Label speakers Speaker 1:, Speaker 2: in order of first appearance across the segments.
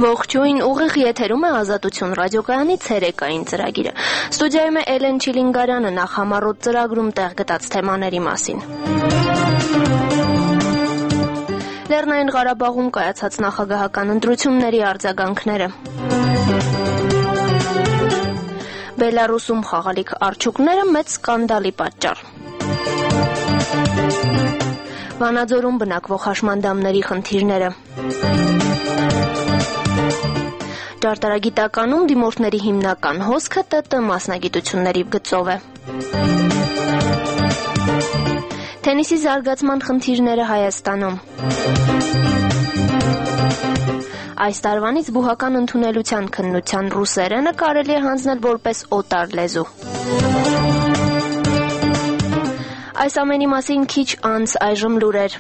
Speaker 1: Ողջույն, ուղիղ եթերում է Ազատություն ռադիոկայանի ցերեկային ծրագիրը։ Ստուդիայում է Էլեն Չիլինգարյանը նախ համառոտ ծրագրում տեղ գտած թեմաների մասին։ Լեռնային Ղարաբաղում կայացած նախագահական ընտրությունների արձագանքները։ Բելարուսում խաղալիք արջուկները մեծ սկանդալի պատճառ։ Վանաձորում բնակվող հաշմանդամների խնդիրները։ Ճարտարագիտականում դիմորդների հիմնական հոսքը ՏՏ մասնագիտությունների գծով է։ Թենիսի զարգացման խնդիրները Հայաստանում։ Այս տարվանից բուհական ընդունելության քննության ռուսերենը կարելի է հանձնել որպես օտար լեզու։ Այս ամենի մասին քիչ անց այժմ լուրեր։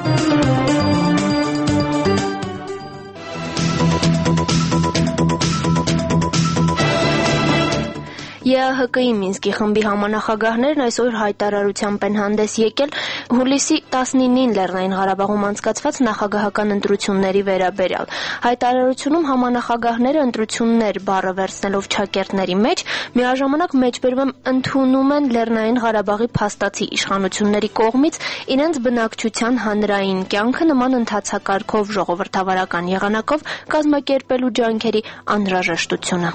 Speaker 1: ԵԱՀԿ-ի Մինսկի խմբի համանախագահներն այսօր հայտարարությամբ են հանդես եկել հուլիսի 19-ին Լեռնային Ղարաբաղում անցկացված նախագահական ընտրությունների վերաբերյալ։ Հայտարարությունում համանախագահները ընտրություններ բառը վերցնելով չակերտների մեջ միաժամանակ մեջբերում ընդունում են Լեռնային Ղարաբաղի փաստացի իշխանությունների կողմից իրենց բնակչության հանրային կյանքը նման ընթացակարգով ժողովրդավարական եղանակով կազմակերպելու ջանքերի անհրաժեշտությունը։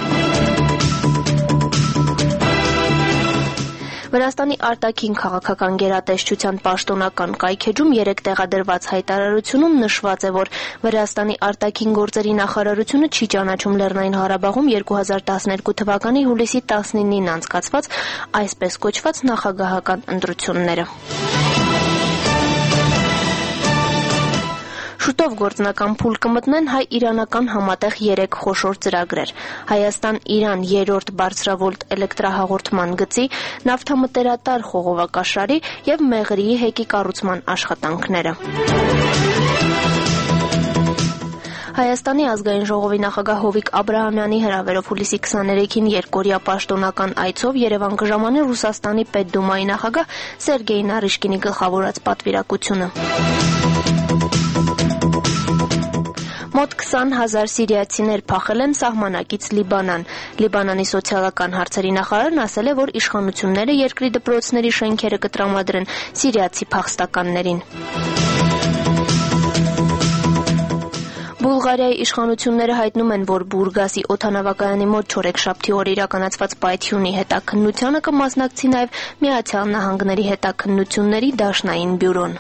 Speaker 1: Վրաստանի արտաքին քաղաքական գերատեսչության պաշտոնական կայքեջում երեկ տեղադրված հայտարարությունում նշված է, որ Վրաստանի արտաքին գործերի նախարարությունը չի ճանաչում Լեռնային Ղարաբաղում 2012 թվականի հուլիսի 19-ին անցկացված այսպես կոչված նախագահական ընտրությունները։ Շուտով գործնական փուլ կմտնեն հայ-իրանական համատեղ 3 խոշոր ծրագրեր՝ Հայաստան-Իրան 3-րդ բարձրավոլտ էլեկտրահաղորդման գծի, նավթամտերատար խողովակաշարի եւ Մեղրիի հեկի կառուցման աշխատանքները։ Հայաստանի ազգային ժողովի նախագահ Հովիկ Աբրահամյանի հրավերով հուլիսի 23-ին երկօրյա պաշտոնական այցով Երևան կժամանի Ռուսաստանի Պետդումայի նախագահ Սերգեյ Նարիշկինի գլխավորած պատվիրակությունը։ Մոտ 20,000 սիրիացիներ փախել են սահմանակից Լիբանան։ Լիբանանի սոցիալական հարցերի նախարարն ասել է, որ իշխանությունները երկրի դպրոցների շենքերը կտրամադրեն սիրիացի փախստականներին։ Բուլղարիայի իշխանությունները հայտնում են, որ Բուրգասի օդանավակայանի մոտ չորեքշաբթի օր իրականացված պայթյունի հետաքննությանը կմասնակցի նաև Միացյալ Նահանգների հետաքննությունների դաշնային բյուրոն։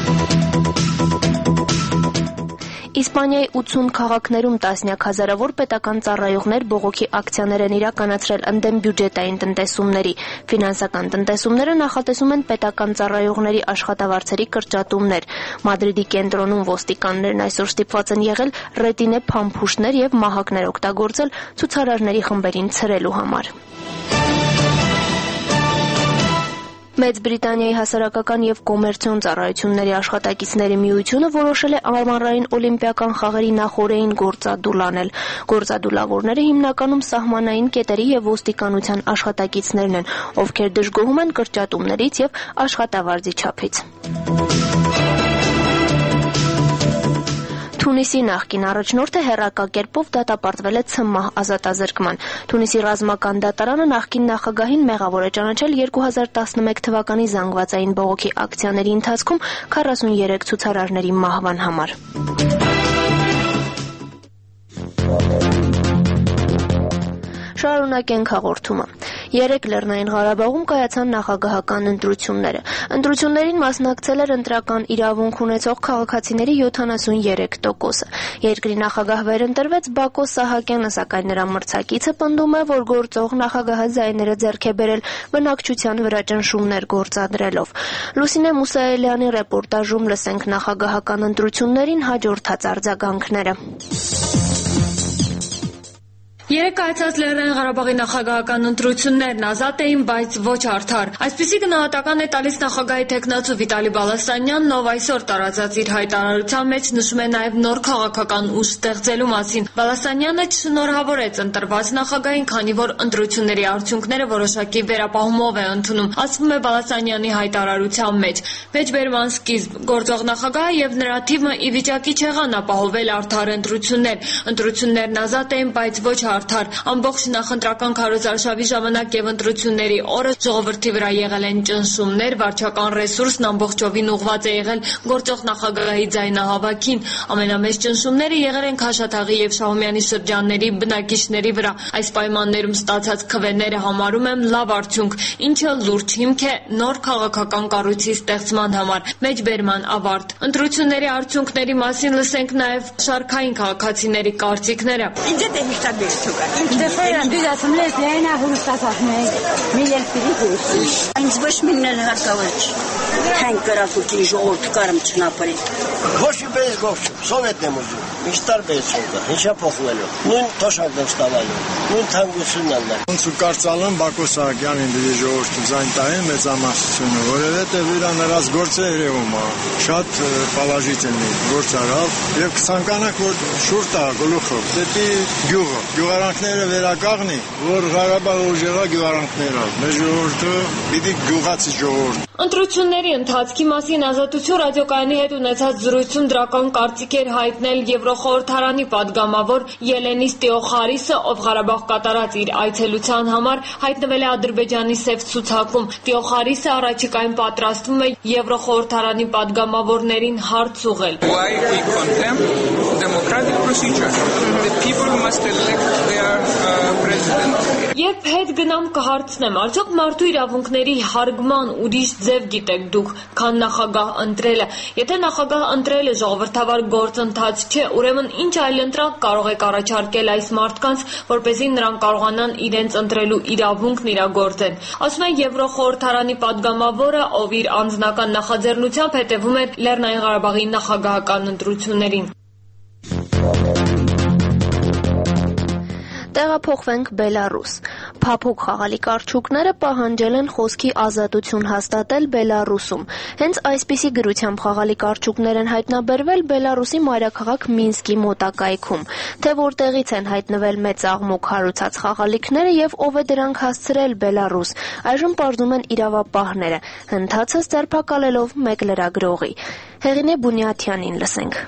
Speaker 1: Իսպանիայի 80 քաղաքներում տասնյակ հազարավոր պետական ծառայողներ բողոքի ակցիաներ են իրականացրել ընդդեմ բյուջետային տնտեսումների։ Ֆինանսական տնտեսումները նախատեսում են պետական ծառայողների աշխատավարձերի կրճատումներ։ Մադրիդի կենտրոնում ոստիկաններն այսօր ստիպված են եղել ռետինե փամփուշտներ եւ մահակներ օգտագործել ցուցարարների խմբերին ցրելու համար։ Մեծ Բրիտանիայի հասարակական եւ կոմերցիոն ծառայությունների աշխատակիցների միությունը որոշել է ամառային օլիմպիական խաղերի նախօրեին գործադուլ անել։ Գործադուլավորները հիմնականում սահմանային կետերի եւ ոստիկանության աշխատակիցներն են, ովքեր դժգոհում են կրճատումներից եւ աշխատավարձի չափից։ Թունիսի նախկին առաջնորդը հեռակակերպով դատապարտվել է ՑՄՀ ազատազրկման։ Թունիսի ռազմական դատարանը նախկին նախագահին մեղավոր է ճանաչել 2011 թվականի զանգվածային բողոքի ակցիաների ընթացքում 43 ցուցարարների մահվան համար։ Շարունակենք հաղորդումը։ Երեկ Լեռնային Ղարաբաղում կայացան նախագահական ընտրությունները։ Ընտրություններին մասնակցել էր ընտրական իրավունք ունեցող քաղաքացիների 73%-ը։ Երկրի նախագահ վերընտրվեց Բակո Սահակյանը, սակայն նրա մրցակիցը պնդում է, որ գործող նախագահը ձայները ձեռք է բերել բնակչության վրա ճնշումներ գործադրելով։ Լուսինե Մուսայելյանի ռեպորտաժում լսենք նախագահական ընտրություններին հաջորդած արձագանքները։
Speaker 2: Երեկ կայացած Լեռնային Ղարաբաղի նախագահական ընտրություններն ազատ էին, բայց ոչ արդար։ Այսպիսի գնահատական է տալիս նախագահի թեկնածու Վիտալի Բալասանյանն, ով այսօր տարածած իր հայտարարության մեջ նշում է նաև նոր քաղաքական ուժ ստեղծելու մասին։ Բալասանյանը չշնորհավորեց ընտրված նախագահին, քանի որ ընտրությունների արդյունքները որոշակի վերապահումով է ընդունում, ասվում է Բալասանյանի հայտարարության մեջ։ Մեջբերման սկիզբ գործող նախագահը եւ նրա թիմը ի վիճակի չեղան ապահովել արդար ընտրություններ։ Ընտրություններն ազատ էին, բայց ոչ արդար։ Ամբողջ նախընտրական քարոզարշավի ժամանակ եւ ընտրությունների օրը ժողովրդի վրա եղել են ճնշումներ, վարչական ռեսուրսն ամբողջովին ուղղված է եղել գործող նախագահի ձայնահավաքին։ Ամենամեծ ճնշումները եղել են Քաշաթաղի եւ Շահումյանի շրջանների բնակիչների վրա։ Այս պայմաններում ստացած քվեները համարում եմ լավ արդյունք, ինչը լուրջ հիմք է նոր քաղաքական կառույցի ստեղծման համար։ Մեջբերման ավարտ։ Ընտրությունների արդյունքների մասին լսենք նաև շարքային քաղաքացիների կարծիքները։
Speaker 3: Ինձ ոչ մինն հարկավոր չի։ Հեն կրակուտի ժողովուրդ կարում չնապրի։ Ոչ մի պես գող չեմ, սովետն եմ ուզում։ Միշտար պես չոկա, ինչա փոխվելու։ Նույն թոշակն եմ ստավալու, նույն թանկությունն եմ։
Speaker 4: Ոնց ու կարծալում Բակո Սահակյանին դի ժողովուրդը ձայն տային մեծամասնությունը, որովհետև իր նրանց գործը երևում է։ Շատ պալաժիտ են գործ արավ եւ կցանկանաք որ շուտ է գլուխով, դեպի գյուղը։ Գյուղարանքները վերակաղնի, որ Ղարաբաղը ուժեղա գյուղարանքներով։ Մեր ժողովուրդը պիտի գյուղացի ժողովուրդ։
Speaker 2: Ընտրությունների ընթացքի մասին Ազատություն ռադիոկայանի հետ ունեցած զրույցում դրական կարծիք էր հայտնել Եվրոխորհրդարանի падգամավոր Ելենիս Տեոխարիսը, ով Ղարաբաղ կատարած իր այցելության համար հայտնվել է Ադրբեջանի Սև ցուցակում։ Տեոխարիսը առաջիկայում պատրաստվում է Եվրոխորհրդարանի падգամավորներին հարց ուղղել։ Երբ հետ գնամ կհարցնեմ, արդյոք մարդու իրավունքների հարգման ուրիշ ձև գիտեք դուք, քան նախագահ ընտրելը։ Եթե նախագահ ընտրելը ժողովրդավար գործընթաց չէ, ուրեմն ինչ այլ ընտրակ կարող եք առաջարկել այս մարդկանց, որպեսզի նրանք կարողանան իրենց ընտրելու իրավունքն իրագործեն։ Ասում է Եվրոխորհրդարանի падգամավորը, ով իր անձնական նախաձեռնությամբ հետևում է Լեռնային Ղարաբաղի նախագահական ընտրություններին։
Speaker 1: Տեղափոխվենք Բելարուս։ Փափուկ խաղալիք արդյունքները պահանջել են խոսքի ազատություն հաստատել Բելարուսում։ Հենց այսպիսի գրությամբ խաղալիք արդյունքներ են հայտնաբերվել Բելարուսի մայրաքաղաք Մինսկի մոտակայքում։ Թե որտեղից են հայտնվել մեծ աղմուկ հարուցած խաղալիքները եւ ով է դրանք հասցրել Բելարուս, այժմ պարզում են իրավապահները, հնդածը ձերբակալելով մեկ լրագրողի։ Հեղինե Բունյաթյանին լսենք։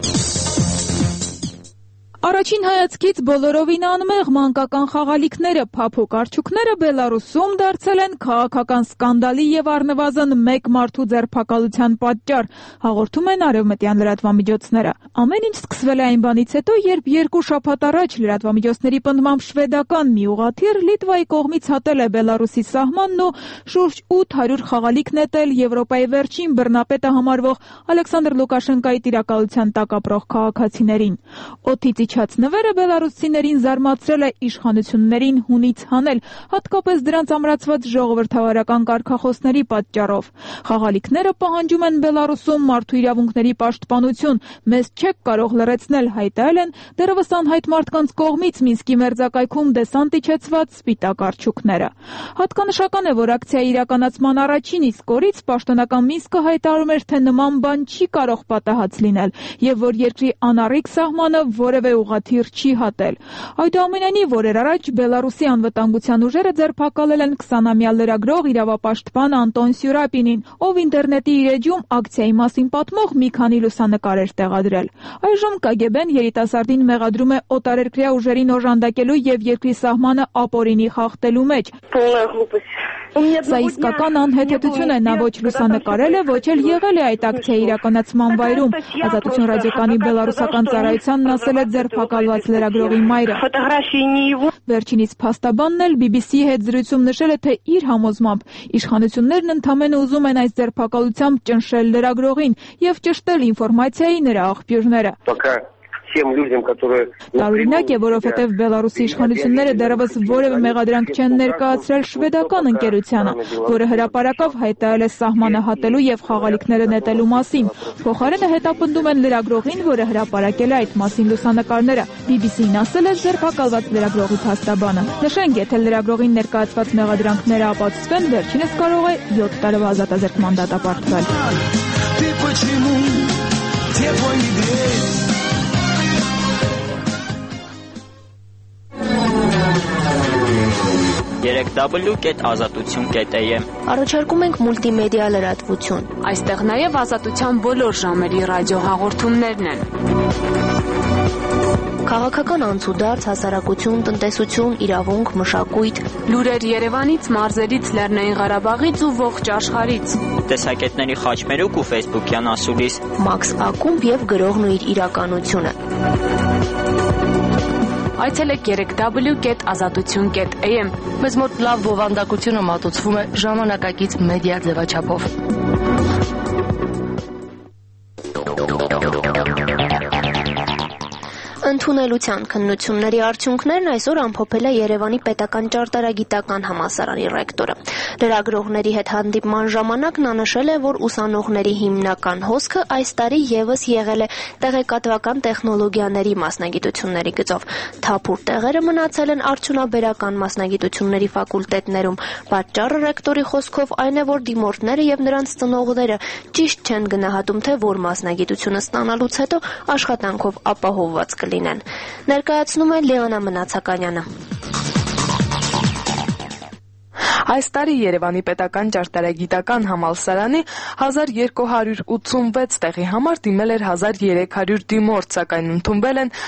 Speaker 5: Առաջին հայացքից բոլորովին անմեղ մանկական խաղալիքները, փափուկ արդյունքները Բելարուսում դարձել են քաղաքական սկանդալի եւ առնվազն մեկ մարդու ձերբակալության պատճառ, հաղորդում են արևմտյան լրատվամիջոցները։ Ամեն ինչ սկսվել է այն բանից հետո, երբ 2 շաբաթ առաջ լրատվամիջոցների պնդմամբ շվեդական մի ուղղաթիռ Լիտվայի կողմից հատել է Բելարուսի սահմանն ու շուրջ 800 խաղալիք նետել Եվրոպայի վերջին բռնապետը համարվող Ալեքսանդր Լուկաշենկայի տիրակալության տակ ապրող քաղաքացիներին։ Օդից իջած նվերը բելարուսցիներին զարմացրել է իշխանություններին հունից հանել, հատկապես դրանց ամրացված ժողովրդավարական կարգախոսների պատճառով։ Խաղալիքները պահանջում են Բելարուսում մարդու իրավունքների պաշտպանություն, մեզ չեք կարող լռեցնել, հայտարարել են դեռևս անհայտ մարդկանց կողմից Մինսկի մերձակայքում դեսանտ իջեցված սպիտակ արդյունքները։ Հատկանշական է, որ ակցիայի իրականացման առաջին իսկ օրից պաշտոնական Մինսկը հայտարարում էր, թե նման բան չի կարող պատահած լինել եւ որ երկրի անառիկ սահմանը որևէ ուղղաթիռ չի հատել։ Այդուամենայնիվ օրեր առաջ Բելարուսի անվտանգության ուժերը ձերբակալել են 20-ամյա լրագրող իրավապաշտպան Անտոն Սյուրապինին, ով ինտերնետի իր էջում ակցիայի մասին պատմող մի քանի լուսանկար էր տեղադրել։ Այժմ KGB-ն երիտասարդին մեղադրում է օտարերկրյա ուժերին օժանդակելու եւ երկրի սահմանը ապօրինի խախտելու մեջ։ Սա իսկական անհեթեթություն է, նա ոչ լուսանկարել է, ոչ էլ եղել է այդ ակցիայի իրականացման վայրում։ Ազատություն ռադիոկայանի բելարուսական ծառայությանն ասել է ձերբակալված լրագրողի մայրը։ Վերջինիս փաստաբանն էլ BBC-ի հետ զրույցում նշել է, թե իր համոզմամբ իշխանություններն ընդամենը ուզում են այս ձերբակալությամբ ճնշել լրագրողին եւ ճշտել ինֆորմացիայի նրա աղբյուրները։
Speaker 6: всем людям, которые...
Speaker 5: Տարօրինակ է, որովհետև Բելարուսի իշխանությունները դեռևս որևէ մեղադրանք չեն ներկայացրել շվեդական ընկերությանը, որը հրապարակավ հայտարարել է սահմանը հատելու եւ խաղալիքները նետելու մասին։ Փոխարենը հետապնդում են լրագրողին, որը հրապարակել է այդ մասին լուսանկարները։ BBC-ն ասել է ձերբակալված լրագրողի փաստաբանը։ Նշենք, եթե լրագրողին ներկայացված մեղադրանքները ապացուցվեն, վերջինս կարող է 7 տարվա ազատազրկման դատապարտվել։
Speaker 7: www.azatutsun.am
Speaker 1: Առաջարկում ենք մուլտիմեդիա լրատվություն։
Speaker 8: Այստեղ նաև ազատության բոլոր ժամերի ռադիոհաղորդումներն են։
Speaker 1: Քաղաքական անցուդարձ, հասարակություն, տնտեսություն, իրավունք, մշակույթ,
Speaker 8: լուրեր Երևանից, մարզերից, Լեռնային Ղարաբաղից ու ողջ աշխարհից։
Speaker 7: Տեսակետների խաչմերուկ ու Facebook-յան ասուլիս
Speaker 1: Մաքս Ակումբ եւ գրողն ու իր իրականությունը։
Speaker 8: Այցելեք www.azatutsun.am։
Speaker 9: Մեզ մոտ լավ բովանդակությունը մատուցվում է ժամանակակից մեդիա ձևաչափով։
Speaker 1: Ընդունելության քննությունների արդյունքներն այսօր ամփոփել է Երևանի պետական ճարտարագիտական համալսարանի ռեկտորը։ Լրագրողների հետ հանդիպման ժամանակ նա նշել է, որ ուսանողների հիմնական հոսքը այս տարի եւս եղել է տեղեկատվական տեխնոլոգիաների մասնագիտությունների գծով։ Թափուր տեղերը մնացել են արդյունաբերական մասնագիտությունների ֆակուլտետներում։ Պատճառը ռեկտորի խոսքով այն է, որ դիմորդները եւ նրանց ծնողները ճիշտ չեն գնահատում, թե որ մասնագիտությունը ստանալուց հետո աշխատանքով ապահովված կլինեն։ Ներկայացնում է Լեոնա Մնացականյանը։
Speaker 10: Այս տարի Երևանի պետական ճարտարագիտական համալսարանի 1286 տեղի համար դիմել էր 1300 դիմորդ, սակայն ընդունվել են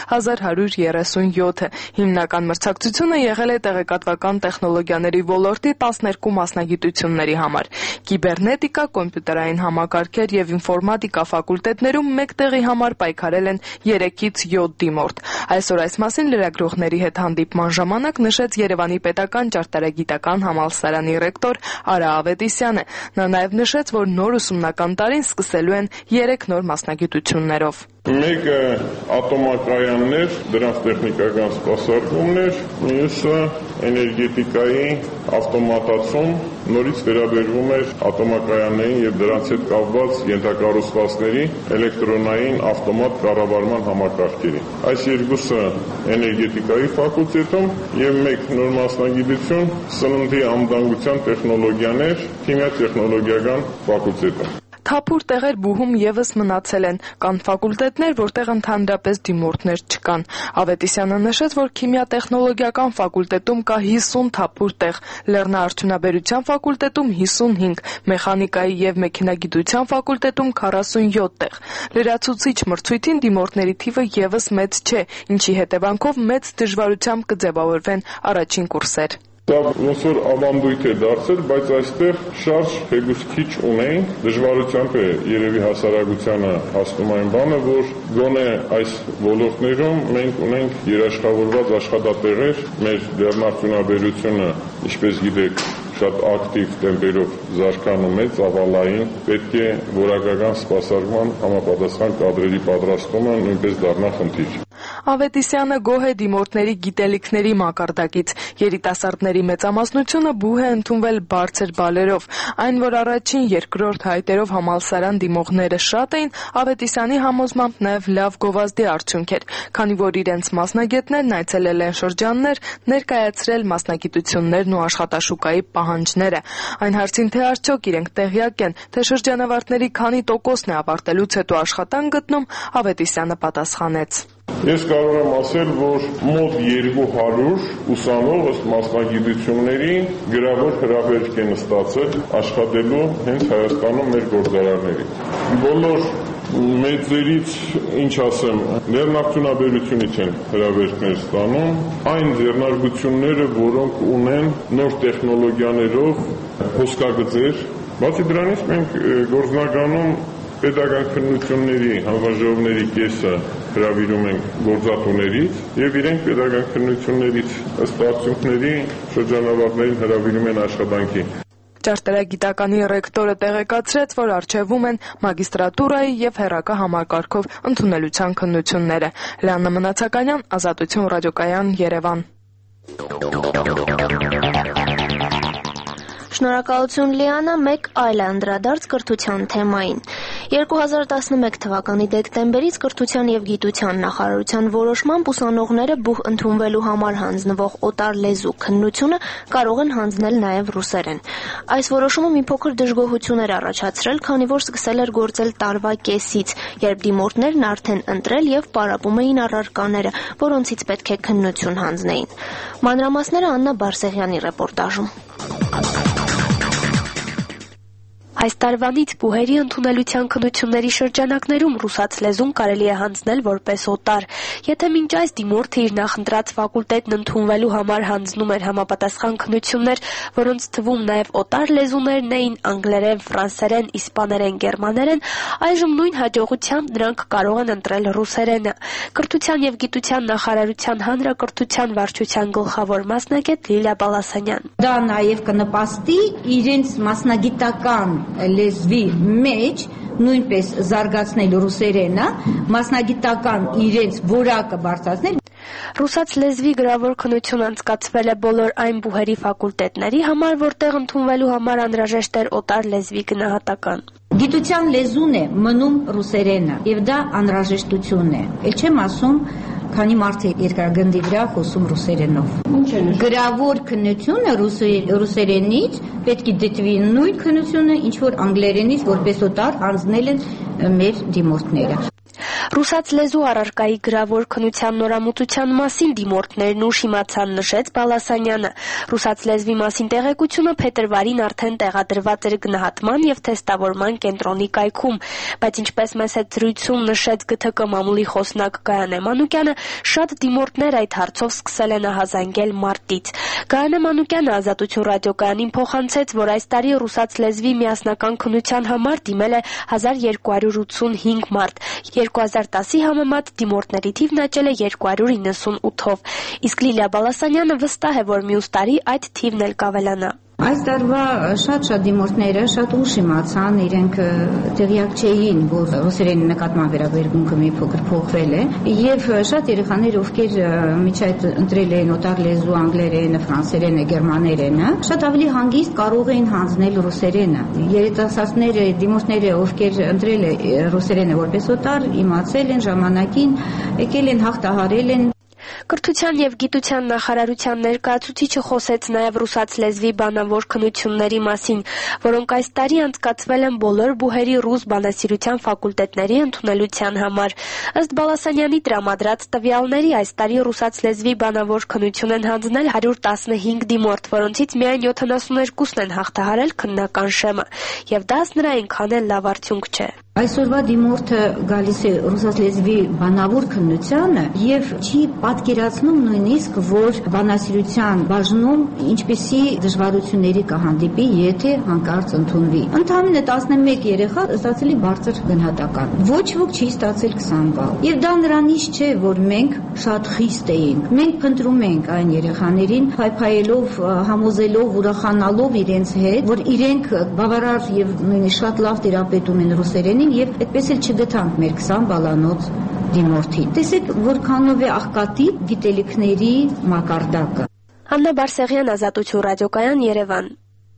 Speaker 10: 1137-ը։ Հիմնական մրցակցությունը եղել է տեղեկատվական տեխնոլոգիաների ոլորտի 12 մասնագիտությունների համար։ Կիբեռնետիկա, կոմպյուտերային համակարգեր եւ ինֆորմատիկա ֆակուլտետներում մեկ տեղի համար պայքարել են 3-ից 7 դիմորդ։ Այսօր այս մասին լրագրողների հետ հանդիպման ժամանակ նշեց Երևանի պետական ճարտարագիտական համալսարանի ռեկտոր Արա Ավետիսյանը։ Նա նաև նշեց, որ նոր ուսումնական տարին սկսելու են 3 նոր մասնագիտություններով։
Speaker 11: Մեկը ատոմակայաններ, դրանց տեխնիկական սպասարկումներ, մյուսը էներգետիկայի ավտոմատացում, նորից վերաբերվում էր ատոմակայաններին եւ դրանց հետ կապված ենթակառուցվածքների էլեկտրոնային ավտոմատ կառավարման համակարգերի։ Այս երկուսը էներգետիկայի ֆակուլտետում եւ մեկ նոր մասնագիտություն սննդի անվտանգության տեխնոլոգիաներ, քիմիա-տեխնոլոգիական ֆակուլտետում։
Speaker 10: Թափուր տեղեր բուհում եւս մնացել են, կան ֆակուլտետներ, որտեղ ընդհանրապես դիմորդներ չկան։ Ավետիսյանը նշեց, որ քիմիա-տեխնոլոգիական ֆակուլտետում կա 50 թափուր տեղ, լեռնաարդյունաբերության ֆակուլտետում 55, մեխանիկայի եւ մեքենագիտության ֆակուլտետում 47 տեղ։ Լրացուցիչ մրցույթին դիմորդների թիվը եւս մեծ չէ, ինչի հետևանքով մեծ դժվարությամբ կձևավորվեն առաջին կուրսեր։
Speaker 11: Դա ոնց որ ավանդույթ է դարձել, բայց այստեղ շարժ թեկուզ քիչ ունենք, դժվարությամբ է երևի հասարակությանը հասնում այն բանը, որ գոնե այս ոլորտներում մենք ունենք երաշխավորված աշխատատեղեր, մեր լեռնարդյունաբերությունը, ինչպես գիտեք, շատ ակտիվ տեմպերով զարգանում է, ծավալային, պետք է որակական սպասարկման համապատասխան կադրերի պատրաստումը նույնպես դառնա խնդիր։
Speaker 10: Ավետիսյանը գոհ է դիմորդների գիտելիքների մակարդակից։ Երիտասարդների մեծամասնությունը բուհ է ընդունվել բարձր բալերով։ Այն, որ առաջին, երկրորդ հայտերով համալսարան դիմողները շատ էին, Ավետիսյանի համոզմամբ նաև լավ գովազդի արդյունք էր, քանի որ իրենց մասնագետներն այցելել են շրջաններ, ներկայացրել մասնագիտություններն ու աշխատաշուկայի պահանջները։ Այն հարցին, թե արդյոք իրենք տեղյակ են, թե շրջանավարտների քանի տոկոսն է ավարտելուց հետո աշխատանք գտնում, Ավետիսյանը պատասխանեց.
Speaker 11: Ես կարող եմ ասել, որ մոտ 200 ուսանող ըստ մասնագիտությունների գրավոր հրավերք են ստացել աշխատելու հենց Հայաստանում մեր գործարարների։ Բոլոր մեծերից, ինչ ասեմ, լեռնարդյունաբերությունից են հրավերքներ ստանում, այն ձեռնարկությունները, որոնք ունեն նոր տեխնոլոգիաներով հոսքագծեր։ Բացի դրանից մենք գործնականում պետական քննությունների հանձնաժողովների կեսը հրավիրում ենք գործատուներից եւ իրենք պետական քննություններից ըստ արդյունքների շրջանավարտներին հրավիրում են աշխատանքի։
Speaker 10: Ճարտարագիտականի ռեկտորը տեղեկացրեց, որ առջևում են մագիստրատուրայի եւ հեռակա համակարգով ընդունելության քննությունները։ Լիաննա Մնացականյան, Ազատություն ռադիոկայան, Երևան։
Speaker 1: Շնորհակալություն Լիանա, մեկ այլ անդրադարձ կրթության թեմային։ 2011 թվականի դեկտեմբերից Կրթության եւ Գիտության նախարարության որոշմամբ ուսանողները բուհ ընդունվելու համար հանձնվող օտար լեզու քննությունը կարող են հանձնել նաեւ ռուսերեն։ Այս որոշումը մի փոքր դժգոհություն էր առաջացրել, քանի որ սկսել էր գործել տարվա կեսից, երբ դիմորդներն արդեն ընտրել եւ պարապում էին առարկաները, որոնցից պետք է քննություն հանձնեին։ Մանրամասները Աննա Բարսեղյանի ռեպորտաժում։ Այս տարվանից բուհերի ընդունելության քննությունների շրջանակներում ռուսաց լեզուն կարելի է հանձնել որպես օտար։ Եթե մինչ այս դիմորդը իր նախընտրած ֆակուլտետն ընդունվելու համար հանձնում էր համապատասխան քննություններ, որոնց թվում նաև օտար լեզուներն էին անգլերեն, ֆրանսերեն, իսպաներեն, գերմաներեն, այժմ նույն հաջողությամբ նրանք կարող են ընտրել ռուսերենը։ Կրթության եւ Գիտության նախարարության հանրակրթության վարչության գլխավոր մասնագետ Լիլիա Բալասանյան։
Speaker 6: Դա նաև կնպաստի իրենց մասնագիտական լեզվի մեջ նույնպես զարգացնել ռուսերենը, մասնագիտական իրենց որակը բարձրացնել։
Speaker 1: Ռուսաց լեզվի գրավոր քննություն անցկացվել է բոլոր այն բուհերի ֆակուլտետների համար, որտեղ ընդունվելու համար անհրաժեշտ էր օտար լեզվի գնահատական։
Speaker 6: Գիտության լեզուն է մնում ռուսերենը, եւ դա անհրաժեշտություն է։ Էլ չեմ ասում, քանի մարդ է երկրագնդի վրա խոսում ռուսերենով։ Գրավոր քննությունը ռուսերենից պետք է դիտվի նույն քննությունը, ինչ որ անգլերենից որպես օտար հանձնել են մեր դիմորդները։
Speaker 1: Ռուսաց լեզու առարկայի գրավոր քննության նորամուծության մասին դիմորդներն ուշ իմացան, նշեց Բալասանյանը։ Ռուսաց լեզվի մասին տեղեկությունը փետրվարին արդեն տեղադրված էր գնահատման եւ թեստավորման կենտրոնի կայքում, բայց ինչպես մեծ զրույցում նշեց ԳԹԿ մամուլի խոսնակ Գայանե Մանուկյանը, շատ դիմորդներ այդ հարցով սկսել են ահազանգել մարտից։ Գայանե Մանուկյանը Ազատություն ռադիոկայանին փոխանցեց, որ այս տարի ռուսաց լեզվի միասնական քննության համար դիմել է 1285 մարդ։ 2010-ի համեմատ դիմորդների թիվն աճել է 298-ով, իսկ Լիլիա Բալասանյանը վստահ է, որ մյուս տարի այդ թիվն էլ կավելանա։
Speaker 6: Այս տարվա շատ դիմորդները շատ ուշ իմացան, իրենք տեղյակ չէին, որ ռուսերենի նկատմամբ վերաբերմունքը մի փոքր փոխվել է, եւ շատ երեխաներ, ովքեր միջ այդ ընտրել էին օտար լեզու անգլերենը, ֆրանսերենը, գերմաներենը, շատ ավելի հանգիստ կարող էին հանձնել ռուսերենը։ Երիտասարդները, դիմորդները, ովքեր ընտրել են ռուսերենը որպես օտար, իմացել են ժամանակին, եկել են հաղթահարել են։
Speaker 1: Կրթության եւ Գիտության նախարարության ներկայացուցիչը խոսեց նաեւ ռուսաց լեզվի բանավոր քննությունների մասին, որոնք այս տարի անցկացվել են բոլոր բուհերի ռուս բանասիրության ֆակուլտետների ընդունելության համար։ Ըստ Բալասանյանի տրամադրած տվյալների, այս տարի ռուսաց լեզվի բանավոր քննություն են հանձնել 115 դիմորդ, որոնցից միայն 72-ն են հաղթահարել քննական շեմը, եւ դա նրա այնքան էլ լավ արդյունք չէ։
Speaker 6: Այսօրվա դիմորդը գալիս է ռուսաց լեզվի բանավոր քննությանը եւ չի պատկերացնում նույնիսկ, որ բանասիրության բաժնում ինչպիսի դժվարությունների կհանդիպի, եթե հանկարծ ընդունվի։ Ընդամենը 11 երեխա ստացել է բարձր գնահատական։ Ոչ ոք չի ստացել 20 բալ։ Եվ դա նրանից չէ, որ մենք շատ խիստ էինք։ Մենք փնտրում ենք այն երեխաներին, փայփայելով, համոզելով, ուրախանալով իրենց հետ, որ իրենք բավարար եւ նույնիսկ շատ լավ տերապետում են ռուսերենին եւ այդպես էլ չգտանք մեր 20 բալանոց դիմորդին։ Տեսեք, որքանով է աղքատիկ գիտելիքների մակարդակը։
Speaker 1: Աննա Բարսեղյան, Ազատություն ռադիոկայան, Երևան։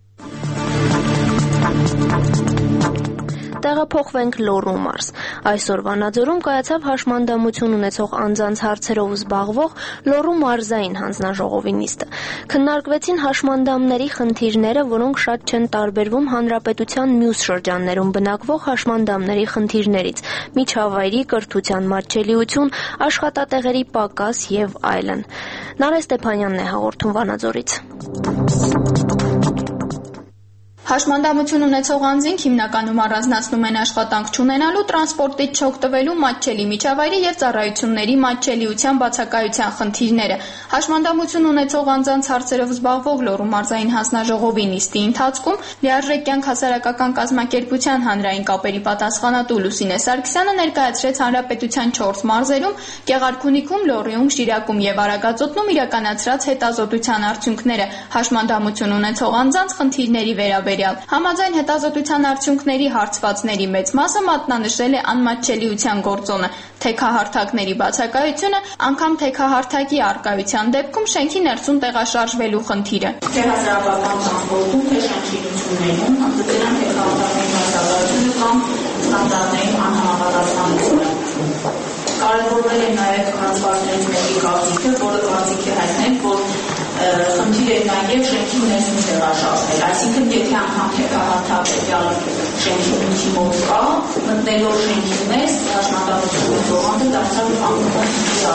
Speaker 1: Տեղափոխվենք Լոռու մարզ։ Այսօր Վանաձորում կայացավ հաշմանդամություն ունեցող անձանց հարցերով զբաղվող Լոռու մարզային հանձնաժողովի նիստը։ Քննարկվեցին հաշմանդամների խնդիրները, որոնք շատ չեն տարբերվում հանրապետության մյուս շրջաններում բնակվող հաշմանդամների խնդիրներից՝ միջավայրի, կրթության մատչելիություն, աշխատատեղերի պակաս եւ այլն։ Նարէ Ստեփանյանն է հաղորդում Վանաձորից։
Speaker 12: Հաշմանդամություն ունեցող անձինք հիմնականում առանձնացնում են աշխատանք չունենալու, տրանսպորտից չօգտվելու, մատչելի միջավայրի եւ ծառայությունների մատչելիության բացակայության խնդիրները։ Հաշմանդամություն ունեցող անձանց հարցերով զբաղվող Լոռու մարզային հանձնաժողովի նիստի ընթացքում Լիարժեք կյանք հասարակական կազմակերպության հանրային կապերի պատասխանատու Լուսինե Սարգսյանը ներկայացրեց հանրապետության 4 մարզերում՝ Գեղարքունիքում, Լոռիում, Շիրակում եւ Արագածոտնում իրականացրած հետազոտության արդյունքները հաշմանդամություն ունեցող անձանց խնդիրների վերաբերյալ վերաբերյալ։ Համաձայն հետազոտության արդյունքների հարցվածների մեծ մասը մատնանշել է անմատչելիության գործոնը, թեքահարթակների բացակայությունը, անգամ թեքահարթակի առկայության դեպքում շենքի ներսում տեղաշարժվելու խնդիրը։
Speaker 13: Հասարակական տրանսպորտում թե շենքերություններում ընդգծել թեքահարթակների բացակայությունը կամ ստանդարտների անհամապատասխանությունը։ Կարևորվել է նաև կանոններից մեկի կարծիքը, որը կարծիքի հայտնել, որ խնդիր է նաև շենքի ներսում տեղաշարժվել, այսինքն եթե անգամ թեքահարթակը շենքի միջի մոտ կա, մտնելով շենքի ներս հաշմանդամությունը թողանքը դարձավ անկողմի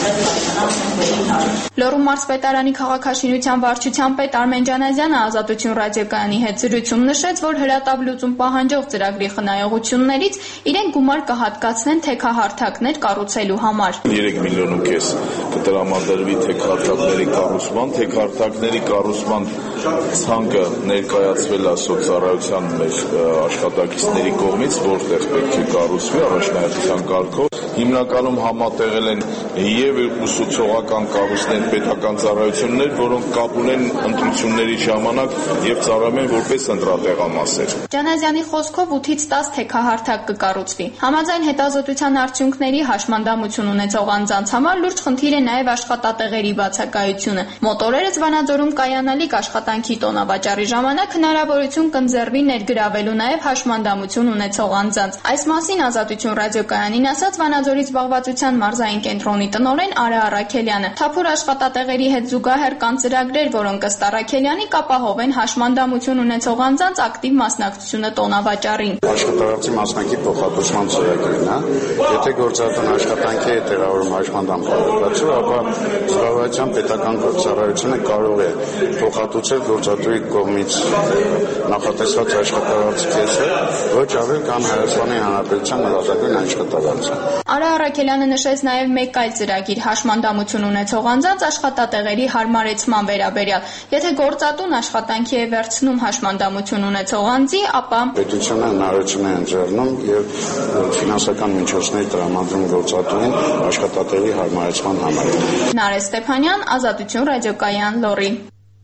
Speaker 13: առաջ։
Speaker 12: Լոռու մարզպետարանի քաղաքաշինության վարչության պետ Արմեն Ջանազյանը Ազատություն ռադիոկայանի հետ զրույցում նշեց, որ հրատապ լուծում պահանջող ծրագրի խնայողություններից իրենք գումար կհատկացնեն թեքահարթակներ կառուցելու համար։
Speaker 14: 3 միլիոն ու կես կտրամադրվի թեքահարթակների կառուցման, թեքահարթակների կառուցման ցանկը ներկայացվել է սոցիալության մեր աշխատակիցների կողմից, որտեղ պետք է կառուցվի առաջնահերթության կարգով։ Հիմնականում համատեղել են եւ ուսուցողական կառույցներ, պետական ծառայություններ, որոնք կապ ունեն ընտրությունների ժամանակ եւ ծառայում են որպես ընտրատեղամասեր։
Speaker 12: Ջանազյանի խոսքով 8-ից 10 թեքահարթակ կկառուցվի։ Համաձայն հետազոտության արդյունքների հաշմանդամություն ունեցող անձանց համար լուրջ խնդիր է նաեւ աշխատատեղերի բացակայությունը։ Մոտորերից Վանաձորում կայանալիք աշխատանքի տոնավաճառի ժամանակ հնարավորություն կընձեռվի ներգրավելու նաեւ հաշմանդամություն ունեցող անձանց։ Այս մասին Ազատություն ռադիոկայանին ասաց Վանաձորի զբաղվածության մարզային կենտրոնի տնօրեն Արա Արաքելյանը։ Թափուր աշխատատեղերի հետ զուգահեռ կան ծրագրեր, որոնք ըստ Արաքելյանի կապահովեն հաշմանդամություն ունեցող անձանց ակտիվ մասնակցությունը տոնավաճառին։
Speaker 15: Աշխատավարձի մասնակի փոխհատուցման ծրագրին, եթե գործատան աշխատանքի է տեղավորում հաշմանդամ կառուցվածով, ապա զբաղվածության պետական գործառույթը կարող է փոխհատուցել գործատուի կողմից նախատեսված աշխատավարձի կեսը, ոչ ավել կան Հայաստանի Հանրապետության նվազագույն աշխատավարձը։
Speaker 12: Արա Արաքելյանը նշեց նաև մեկ այլ ծրագիր հաշմանդամություն ունեցող անձանց աշխատատեղերի հարմարեցման վերաբերյալ։ Եթե գործատուն աշխատանքի է վերցնում հաշմանդամություն ունեցող անձի, ապա
Speaker 15: պետությունը հնարավորություն է ընձեռնում եւ ֆինանսական միջոցներ տրամադրում գործատուին աշխատատեղերի հարմարեցման համար։
Speaker 12: Նարեկ Ստեփանյան, Ազատություն ռադիոկայան, Լոռի։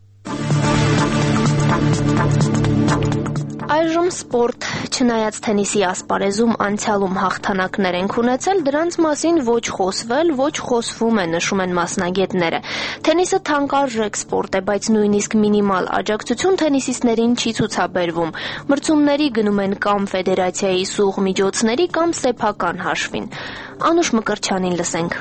Speaker 1: Այժմ սպորտ։ Չնայած թենիսի ասպարեզում անցյալում հաղթանակներ ենք ունեցել, դրանց մասին ոչ խոսվել, ոչ խոսվում է, նշում են մասնագետները։ Թենիսը թանկարժեք սպորտ է, բայց նույնիսկ մինիմալ աջակցություն թենիսիստներին չի ցուցաբերվում։ Մրցումների գնում են կամ ֆեդերացիայի սուղ միջոցների, կամ սեփական հաշվին։ Անուշ Մկրտչյանին լսենք։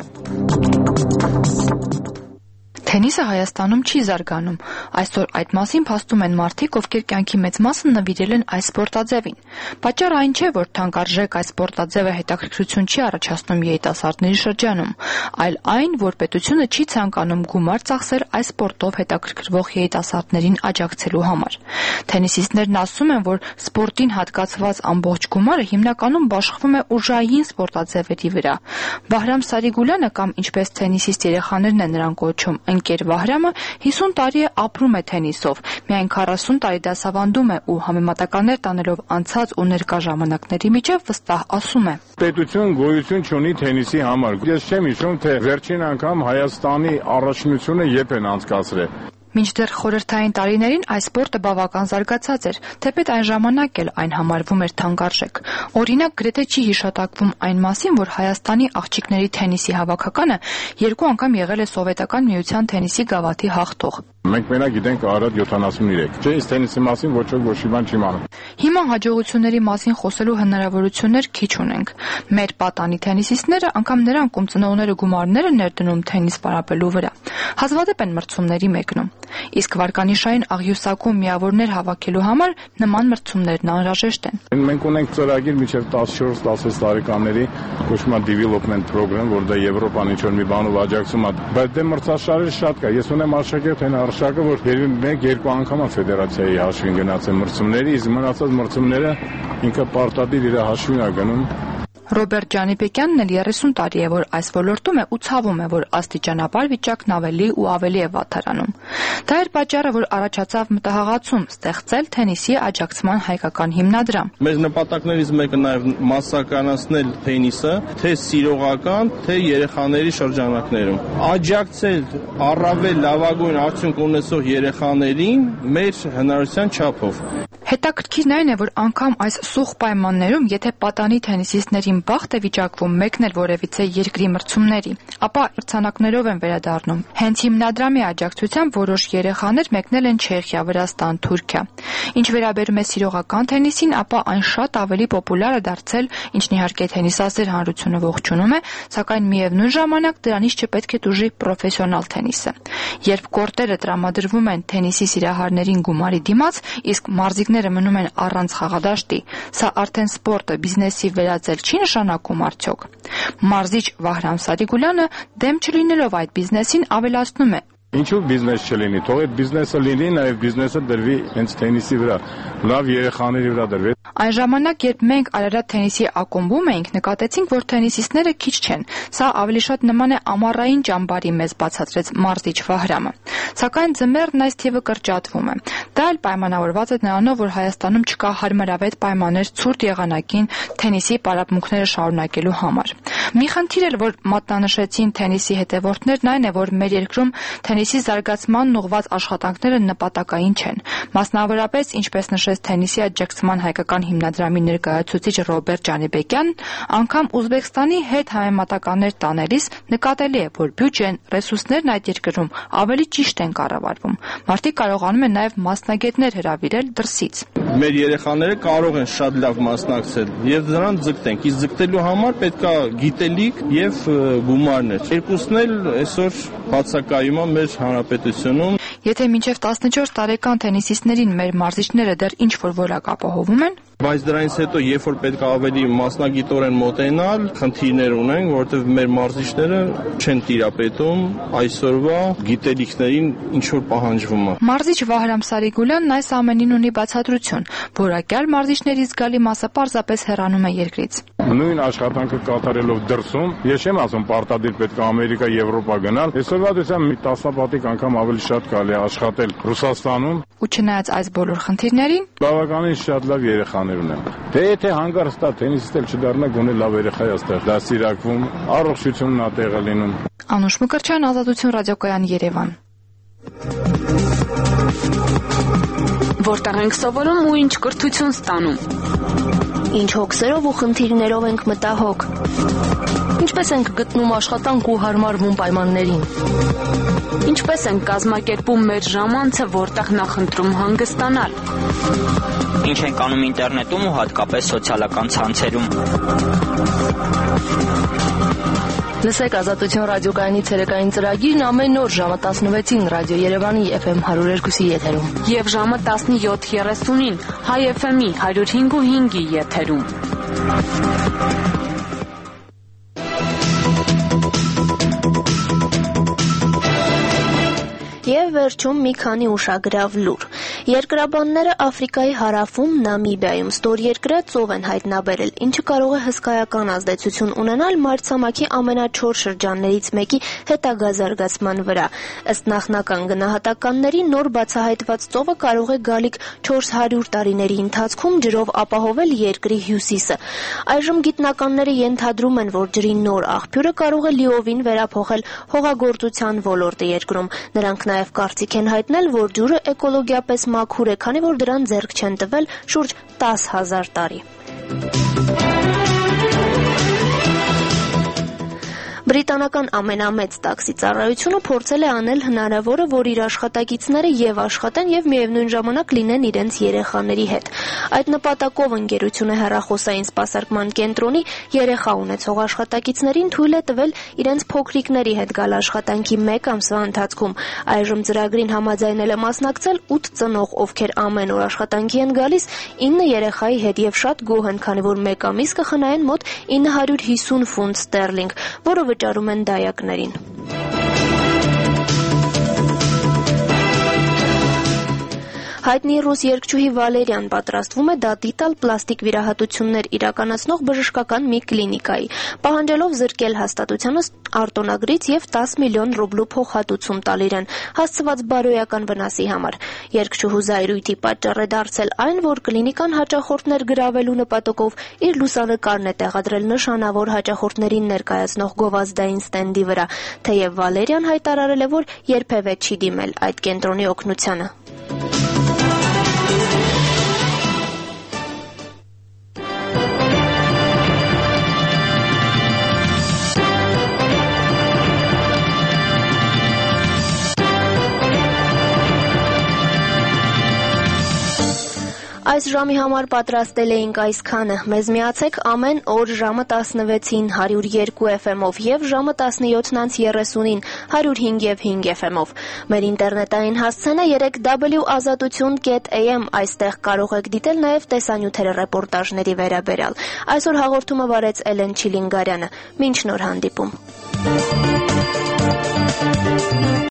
Speaker 16: Թենիսը Հայաստանում չի զարգանում։ Այսօր այդ մասին փաստում են մարդիկ, ովքեր կյանքի մեծ մասը նվիրել են այս սպորտաձևին։ Պատճառը այն չէ, որ թանկարժեք այս սպորտաձևը հետաքրքրություն չի առաջացնում երիտասարդների շրջանում, այլ այն, որ պետությունը չի ցանկանում գումար ծախսել այս սպորտով հետաքրքրվող երիտասարդներին աջակցելու համար։ Թենիսիստներն ասում են, որ սպորտին հատկացված ամբողջ գումարը հիմնականում բաշխվում է ուժային սպորտաձևերի վրա։ Վահրամ Սարիգուլյանը կամ ինչպես թենիսիստ երեխաներն են նրան կոչում, ընկեր Վահրամը 50 տարի է ապրում է թենիսով, միայն 40 տարի դասավանդում է ու համեմատականներ տանելով անցած ու ներկա ժամանակների միջև վստահ ասում է.
Speaker 11: Պետություն գոյություն չունի թենիսի համար։ Ես չեմ հիշում, թե վերջին անգամ Հայաստանի առաջնությունը երբ են անցկացրել։
Speaker 16: Մինչդեռ խորհրդային տարիներին այս սպորտը բավական զարգացած էր, թեպետ այն ժամանակ էլ այն համարվում էր թանկարժեք։ Օրինակ, գրեթե չի հիշատակվում այն մասին, որ Հայաստանի աղջիկների թենիսի հավաքականը 2 անգամ եղել է Սովետական միության թենիսի գավաթի հաղթող։
Speaker 11: Մենք մենակ գիտենք Արադ 73։ Չէ, իսկ թենիսի մասին ոչ մի բան չի իմանում։
Speaker 16: Հիմա հաջողությունների մասին խոսելու հնարավորություններ քիչ ունենք։ Մեր պատանի թենիսիստները անգամ նրանք, ում ծնողները գումարներ են ներդնում թենիս պարապելու վրա, հազվադեպ են մրցումների մեկնում։ Իսկ վարկանիշային աղյուսակում միավորներ հավաքելու համար նման մրցումներն անհրաժեշտ են։
Speaker 11: Մենք ունենք ծրագիր մինչև 14-16 տարեկանների կոչվում է development program, որ դա Եվրոպան ինչ-որ մի բանով աջակցում է, բայց դե մրցաշարերը շատ կա։ Ես ունեմ աշակերտ այն արշակը, որ երբի 1-2 անգամ է ֆեդերացիայի հաշվին գնաց է մրցումների, իսկ մնացած մրցումները ինքը պարտադիր իր հաշվին է գնում։
Speaker 16: Ռոբերտ Ջանիբեկյանն էլ 30 տարի է, որ այս ոլորտում է ու ցավում է, որ աստիճանաբար վիճակն ավելի ու ավելի է վատթարանում։ Դա էր պատճառը, որ առաջացավ մտահղացում ստեղծել թենիսի աջակցման հայկական հիմնադրամ։
Speaker 17: Մեր նպատակներից մեկը նաև մասսականացնել թենիսը, թե սիրողական, թե երեխաների շրջանակներում։ Աջակցել առավել լավագույն արդյունք ունեցող երեխաներին մեր հնարավորության չափով։
Speaker 16: Հետաքրքիրն այն է, որ անգամ այս սուղ պայմաններում, եթե պատանի թենիսիստներին բախտ է վիճակվում մեկնել որևիցե երկրի մրցումների, ապա մրցանակներով են վերադառնում։ Հենց հիմնադրամի աջակցությամբ որոշ երեխաներ մեկնել են Չեխիա, Վրաստան, Թուրքիա։ Ինչ վերաբերում է սիրողական թենիսին, ապա այն շատ ավելի պոպուլյար է դարձել, ինչն իհարկե թենիսասեր հանրությունը ողջունում է, սակայն միևնույն ժամանակ դրանից չպետք է տուժի պրոֆեսիոնալ թենիսը։ Երբ կորտերը տրամադրվում են թենիսի սիրահարներին գումարի դիմաց, իսկ մարզիկները մնում են առանց խաղադաշտի, սա արդեն սպորտը բիզնեսի վերածել չի նշանակում արդյոք։ Մարզիչ Վահրամ Սարիգուլյանը դեմ չլինելով այդ բիզնեսին ավելացնում է.
Speaker 11: Ինչու բիզնես չլինի, թող այդ բիզնեսը լինի, նաև բիզնեսը դրվի հենց թենիսի վրա, լավ երեխաների վրա դրվի։
Speaker 16: Այն ժամանակ, երբ մենք Արարատ թենիսի ակումբում էինք, նկատեցինք, որ թենիսիստները քիչ չեն։ Սա ավելի շատ նման է ամառային ճամբարի, մեզ բացատրեց մարզիչ Վահրամը։ Սակայն ձմեռն այս թիվը կրճատվում է։ Դա էլ պայմանավորված է նրանով, որ Հայաստանում չկա հարմարավետ պայմաններ ցուրտ եղանակին թենիսի պարապմունքները շարունակելու համար։ Մի խնդիր էլ, որ մատնանշեցին թենիսի հետևորդներն, այն է, որ մեր երկրում թենիսի զարգացմանն ուղղված աշխատանքները նպատակային չեն։ Մասնավորապես, ինչպես նշեց թենիսի աջակցման հայկական հիմնադրամի ներկայացուցիչ Ռոբերտ Ջանիբեկյանն, անգամ Ուզբեկստանի հետ համեմատականներ տանելիս նկատելի է, որ բյուջեն, ռեսուրսներն այդ երկրում ավելի ճիշտ են կառավարվում։ Մարդիկ կարողանում են նաև մասնագետներ հրավիրել դրսից։
Speaker 17: Մեր երեխաները կարող են շատ լավ մասնակցել եւ դրան ձգտենք։ Իսկ ձգտելու համար պետքա գիտելիք եւ գումարներ։ Երկուսն էլ այսօր բացակայում է մեր հանրապետությունում։
Speaker 16: Եթե մինչև 14 տարեկան թենիսիստներին մեր մարզիչները դեռ ինչ-որ որակ ապահովում են,
Speaker 17: բայց դրանից հետո, երբ որ պետք է ավելի մասնագիտորեն մոտենալ, խնդիրներ ունենք, որովհետև մեր մարզիչները չեն տիրապետում այսօրվա գիտելիքներին, ինչ որ պահանջվում է։
Speaker 16: Մարզիչ Վահրամ Սարիգուլյանն այս ամենին ունի բացատրություն։ Որակյալ մարզիչների զգալի մասը պարզապես հեռանում է երկրից։
Speaker 11: Նույն աշխատանքը կատարելով դրսում, ես չեմ ասում պարտադիր պետք է Ամերիկա, Եվրոպա գնալ, այսօրվա դեսամ մի 10 պատիկ անգամ ավելի շատ կարելի է աշխատել Ռուսաստանում։
Speaker 16: Ու չնայած այս բոլոր խնդիրներին,
Speaker 11: բավականին շատ լավ երեխաներ ունեմ։ Դե եթե հանգարցտ է թենիսիստ էլ չդառնա, գոնե լավ երեխա է այստեղ դասիրակվում, առողջությունն է տեղը լինում։
Speaker 16: Անուշ Մկրտչյան, Ազատություն ռադիոկայան, Երևան։
Speaker 8: Որտեղ ենք սովորում ու ինչ կրթություն ստանում։
Speaker 9: Ինչ հոգսերով ու խնդիրներով ենք մտահոգ։ Ինչպես ենք գտնում աշխատանք ու հարմարվում պայմաններին։
Speaker 8: Ինչպես ենք կազմակերպում մեր ժամանցը, որտեղ նախընտրում հանգստանալ։
Speaker 7: Ինչ ենք անում ինտերնետում ու հատկապես սոցիալական ցանցերում։
Speaker 9: Լսեք Ազատություն ռադիոկայանի ցերեկային ծրագիրն ամեն օր ժամը 16-ին Ռադիո Երևանի FM 102-ի եթերում
Speaker 8: եւ ժամը 17:30-ին Հայ FM-ի 105.5-ի եթերում։
Speaker 1: Եվ վերջում մի քանի ուշագրավ լուր։ Երկրաբանները Աֆրիկայի հարավում, Նամիբիայում ստորերկրյա ծով են հայտնաբերել, ինչը կարող է հսկայական ազդեցություն ունենալ մայրցամաքի ամենաչոր շրջաններից մեկի հետագա զարգացման վրա։ Ըստ նախնական գնահատականների, նոր բացահայտված ծովը կարող է գալիք 400 տարիների ընթացքում ջրով ապահովել երկրի հյուսիսը։ Այժմ գիտնականները ենթադրում են, որ ջրի նոր աղբյուրը կարող է լիովին վերափոխել հողագործության ոլորտը երկրում։ Նրանք նաև կարծիք են հայտնել, որ ջուրը էկոլոգիապես մաքուր է, քանի որ դրան ձեռք չեն տվել շուրջ 10,000 տարի։ Բրիտանական ամենամեծ տաքսի ծառայությունը փորձել է անել հնարավորը, որ իր աշխատակիցները եւ աշխատեն եւ միևնույն ժամանակ լինեն իրենց երեխաների հետ։ Այդ նպատակով ընկերությունը հեռախոսային սպասարկման կենտրոնի երեխա ունեցող աշխատակիցներին թույլ է տվել իրենց փոքրիկների հետ գալ աշխատանքի 1 ամսվա ընթացքում։ Այժմ ծրագրին համաձայնել է մասնակցել 8 ծնող, ովքեր ամեն օր աշխատանքի են գալիս 9 երեխայի հետ եւ շատ գոհ են, քանի որ 1 ամիս կխնայեն մոտ 950 ֆունտ ստերլինգ, որը վճարում են դայակներին։ Հայտնի ռուս երգչուհի Վալերիան պատրաստվում է դատի տալ պլաստիկ վիրահատություններ իրականացնող բժշկական մի կլինիկայի, պահանջելով զրկել հաստատությանը արտոնագրից և 10 միլիոն ռուբլու փոխհատուցում տալ իրեն, հասցված բարոյական վնասի համար։ Երգչուհու զայրույթի պատճառ է դարձել այն, որ կլինիկան հաճախորդներ գրավելու նպատակով իր լուսանկարն է տեղադրել նշանավոր հաճախորդներին ներկայացնող գովազդային ստենդի վրա, թեև Վալերիան հայտարարել է, որ երբևէ չի դիմել այդ կենտրոնի օգնությանը։ Այս ժամի համար պատրաստել էինք այսքանը։ Մեզ միացեք ամեն օր ժամը 16-ին 102 FM-ով և ժամը 17:30-ին 105.5 FM-ով։ Մեր ինտերնետային հասցենը 3w.azatutun.am, այստեղ կարող եք դիտել նաև տեսանյութերը ռեպորտաժների վերաբերյալ։ Այսօր հաղորդումը վարեց Էլեն Չիլինգարյանը։ Մինչ նոր հանդիպում։